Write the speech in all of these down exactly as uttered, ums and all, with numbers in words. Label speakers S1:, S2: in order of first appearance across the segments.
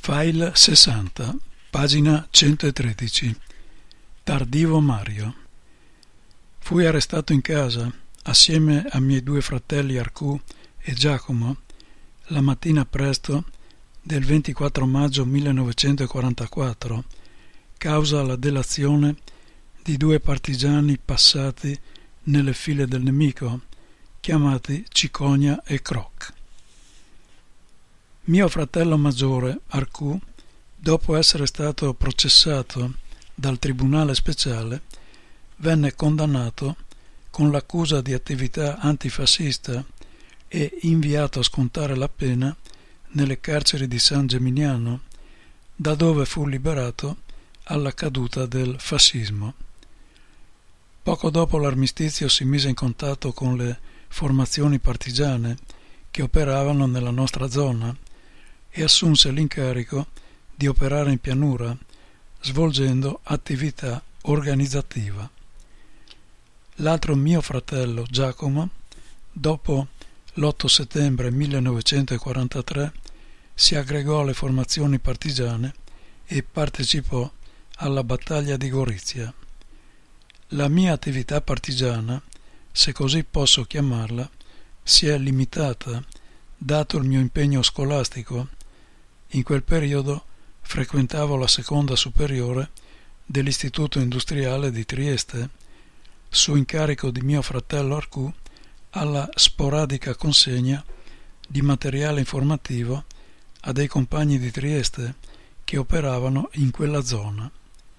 S1: File sessanta, pagina centotredici. Tardivo Mario. Fui arrestato in casa, assieme a miei due fratelli Arcù e Giacomo, la mattina presto del ventiquattro maggio millenovecentoquarantaquattro, causa la delazione di due partigiani passati nelle file del nemico, chiamati Cicogna e Croc. Mio fratello maggiore, Arcù, dopo essere stato processato dal Tribunale Speciale, venne condannato con l'accusa di attività antifascista e inviato a scontare la pena nelle carceri di San Gemignano, da dove fu liberato alla caduta del fascismo. Poco dopo l'armistizio si mise in contatto con le formazioni partigiane che operavano nella nostra zona e assunse l'incarico di operare in pianura, svolgendo attività organizzativa. L'altro mio fratello, Giacomo, dopo l'otto settembre millenovecentoquarantatré, si aggregò alle formazioni partigiane e partecipò alla battaglia di Gorizia. La mia attività partigiana, se così posso chiamarla, si è limitata, dato il mio impegno scolastico. In quel periodo frequentavo la seconda superiore dell'Istituto Industriale di Trieste, su incarico di mio fratello Arcù, alla sporadica consegna di materiale informativo a dei compagni di Trieste che operavano in quella zona.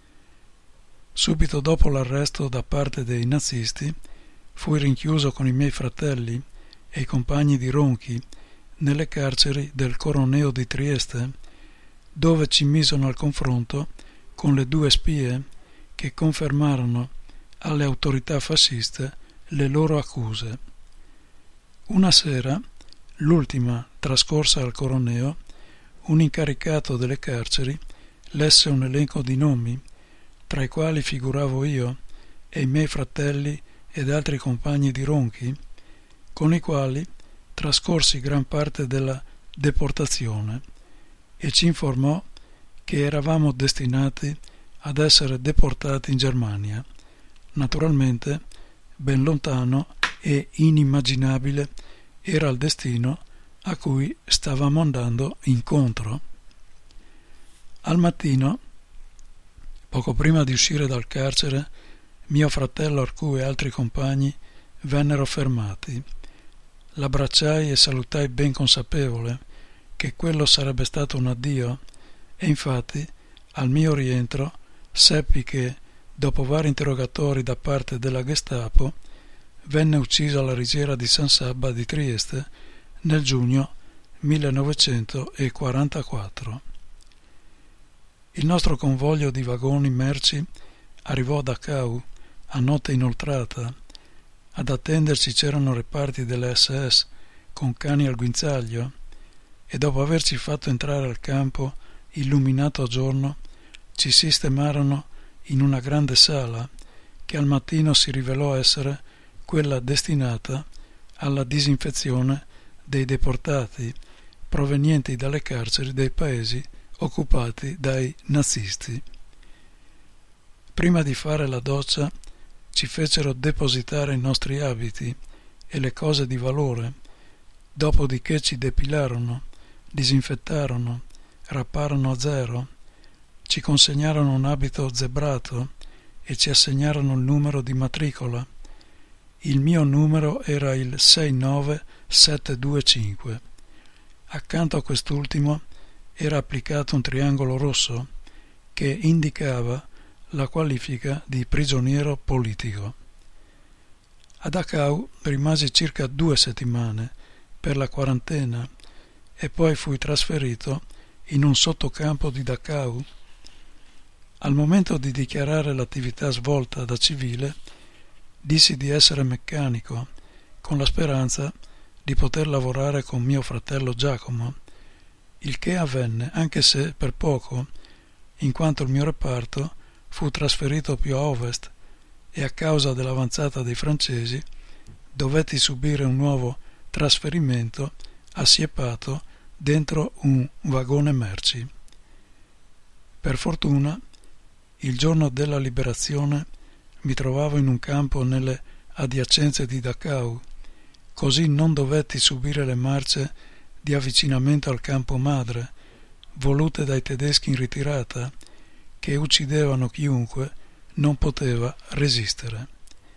S1: Subito dopo l'arresto da parte dei nazisti, fui rinchiuso con i miei fratelli e i compagni di Ronchi nelle carceri del Coroneo di Trieste, dove ci misero al confronto con le due spie che confermarono alle autorità fasciste le loro accuse. Una sera, l'ultima trascorsa al Coroneo, un incaricato delle carceri lesse un elenco di nomi, tra i quali figuravo io e i miei fratelli ed altri compagni di Ronchi, con i quali trascorsi gran parte della deportazione, e ci informò che eravamo destinati ad essere deportati in Germania. Naturalmente, ben lontano e inimmaginabile era il destino a cui stavamo andando incontro. Al mattino, poco prima di uscire dal carcere, mio fratello Arcù e altri compagni vennero fermati. L'abbracciai e salutai ben consapevole che quello sarebbe stato un addio, e infatti al mio rientro seppi che, dopo vari interrogatori da parte della Gestapo, venne ucciso alla Rigiera di San Sabba di Trieste nel giugno millenovecentoquarantaquattro. Il nostro convoglio di vagoni merci arrivò a Dachau a notte inoltrata. Ad attenderci c'erano reparti delle esse esse con cani al guinzaglio, e dopo averci fatto entrare al campo illuminato a giorno, ci sistemarono in una grande sala che al mattino si rivelò essere quella destinata alla disinfezione dei deportati provenienti dalle carceri dei paesi occupati dai nazisti. Prima di fare la doccia ci fecero depositare i nostri abiti e le cose di valore, dopodiché ci depilarono, disinfettarono, rapparono a zero, ci consegnarono un abito zebrato e ci assegnarono il numero di matricola. Il mio numero era il sei nove sette due cinque. Accanto a quest'ultimo era applicato un triangolo rosso che indicava la qualifica di prigioniero politico. A Dachau rimasi circa due settimane per la quarantena e poi fui trasferito in un sottocampo di Dachau. Al momento di dichiarare l'attività svolta da civile, dissi di essere meccanico, con la speranza di poter lavorare con mio fratello Giacomo, il che avvenne, anche se per poco, in quanto il mio reparto fu trasferito più a ovest e a causa dell'avanzata dei francesi dovetti subire un nuovo trasferimento assiepato dentro un vagone merci. Per fortuna, il giorno della liberazione mi trovavo in un campo nelle adiacenze di Dachau, così non dovetti subire le marce di avvicinamento al campo madre, volute dai tedeschi in ritirata, che uccidevano chiunque non poteva resistere.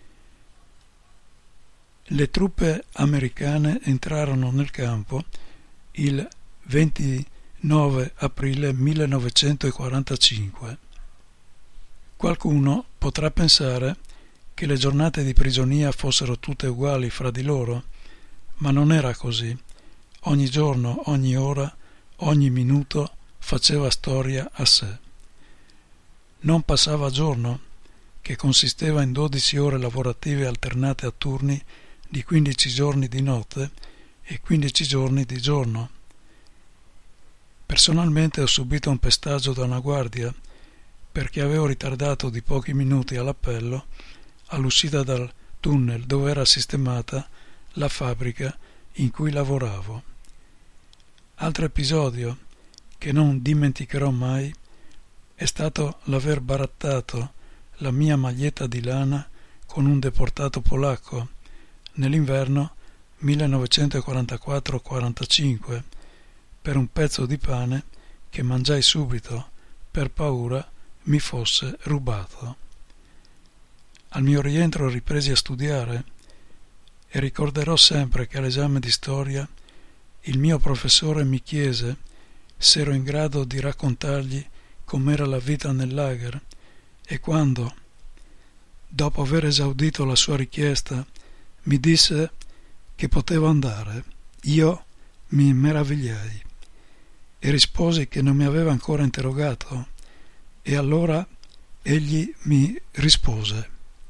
S1: Le truppe americane entrarono nel campo il ventinove aprile millenovecentoquarantacinque. Qualcuno potrà pensare che le giornate di prigionia fossero tutte uguali fra di loro, ma non era così. Ogni giorno, ogni ora, ogni minuto faceva storia a sé. Non passava giorno, che consisteva in dodici ore lavorative alternate a turni di quindici giorni di notte e quindici giorni di giorno. Personalmente ho subito un pestaggio da una guardia perché avevo ritardato di pochi minuti all'appello all'uscita dal tunnel dove era sistemata la fabbrica in cui lavoravo. Altro episodio che non dimenticherò mai è stato l'aver barattato la mia maglietta di lana con un deportato polacco nell'inverno millenovecentoquarantaquattro quarantacinque per un pezzo di pane che mangiai subito per paura mi fosse rubato. Al mio rientro ripresi a studiare e ricorderò sempre che all'esame di storia il mio professore mi chiese se ero in grado di raccontargli com'era la vita nel lager e quando, dopo aver esaudito la sua richiesta, mi disse che potevo andare, io mi meravigliai e risposi che non mi aveva ancora interrogato e allora egli mi rispose: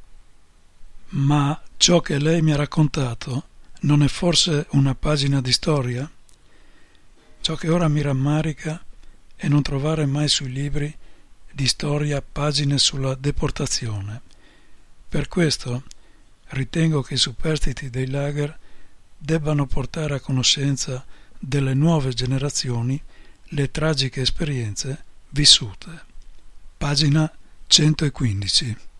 S1: «Ma ciò che lei mi ha raccontato non è forse una pagina di storia? Ciò che ora mi rammarica è non trovare mai sui libri di storia pagine sulla deportazione. Per questo ritengo che i superstiti dei lager debbano portare a conoscenza delle nuove generazioni le tragiche esperienze vissute». Pagina centoquindici.